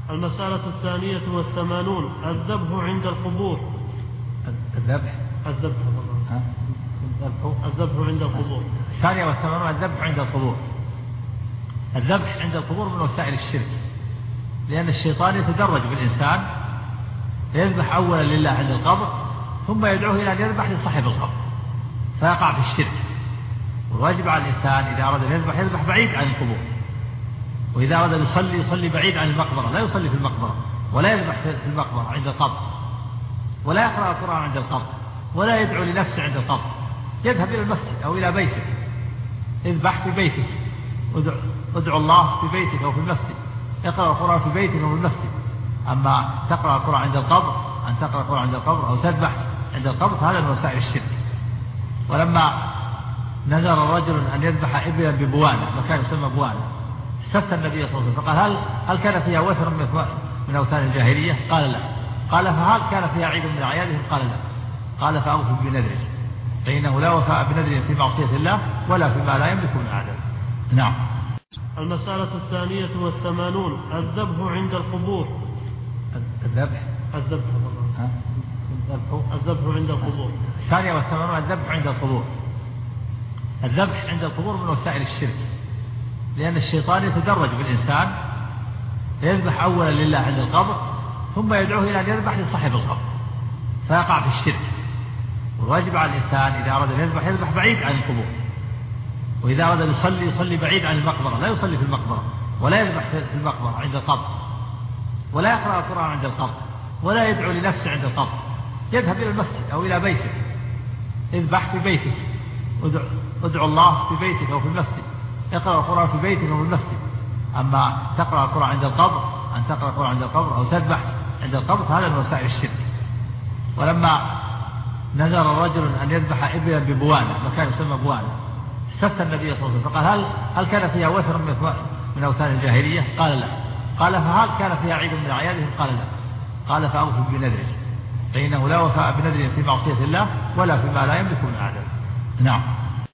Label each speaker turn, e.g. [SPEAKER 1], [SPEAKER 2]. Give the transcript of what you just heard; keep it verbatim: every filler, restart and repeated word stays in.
[SPEAKER 1] المسألة الثانية والثمانون: الذبح عند القبور.
[SPEAKER 2] الذبح
[SPEAKER 1] الذبح الذبح عند القبور.
[SPEAKER 2] الثانية والثمانون: الذبح عند القبور. الذبح عند القبور من وسائل الشرك، لأن الشيطان يتدرج بالإنسان، يذبح أولا لله عند القبر، ثم يدعوه إلى أن يذبح لصاحب القبر، فيقع في الشرك. والواجب على الإنسان إذا أراد أن يذبح يذبح بعيد عن القبور، وإذا أراد أن يصلي يصلي بعيد عن المقبرة، لا يصلي في المقبرة، ولا يذبح في المقبرة عند القبر، ولا يقرأ القرآن عند القبر، ولا يدعو لنفسه عند القبر. يذهب إلى المسجد أو إلى بيته، اذبح في بيتك، ادعو الله في بيتك أو في المسجد، اقرأ القرآن في بيتك أو في المسجد. أما تقرأ القرآن عند القبر، أن تقرأ القرآن عند القبر أو تذبح عند القبر، فهذا من وسائل الشرك. ولما نذر رجل أن يذبح إبلا ببوانة، مكان يسمى بوانة، استفتى النبي صلى الله عليه وسلم فقال: هل هل كان فيها وثر من أوثان الجاهلية؟ قال: لا. قال: فهل كان فيها عيد من أعيادهم؟ قال: لا. قال: فأوفوا بنذره، فإنه لا وفاء بنذر في معصية الله ولا فيما لا يملك من أعداء. نعم.
[SPEAKER 1] المسألة الثانية والثمانون: الذبح عند القبور.
[SPEAKER 2] الذبح
[SPEAKER 1] الذبح الذبح عند القبور.
[SPEAKER 2] الثانية والثمانون: الذبح عند القبور. الذبح عند القبور من وسائل الشرك، لأن الشيطان يتدرج بالإنسان، يذبح أولا لله عند القبر، ثم يدعوه إلى أن يذبح لصاحب القبر، فيقع في الشرك. والواجب على الإنسان إذا أراد أن يذبح يذبح بعيد عن القبور، وإذا أراد أن يصلي يصلي بعيد عن المقبرة، لا يصلي في المقبرة، ولا يذبح في المقبرة عند القبر، ولا يقرأ القرآن عند القبر، ولا يدعو لنفسه عند القبر. يذهب إلى المسجد أو إلى بيته، اذبح في بيتك، ادعو الله في بيتك أو في المسجد، اقرأ القرآن في بيتك أو في المسجد. أما تقرأ القرآن عند القبر، أن تقرأ القرآن عند القبر أو تذبح عند القبر، فهذا من وسائل الشرك. ولما نذر رجل أن يذبح إبلا ببوانة، مكان يسمى بوانة، استفتى النبي صلى الله عليه وسلم فقال: هل هل كان فيها وثر من أوثان الجاهلية؟ قال: لا. قال: فهل كان فيها عيد من أعيادهم؟ قال: لا. قال: فأوفوا بنذره، فإنه لا وفاء بنذر في معصية الله ولا فيما لا يملك من أعداء. نعم.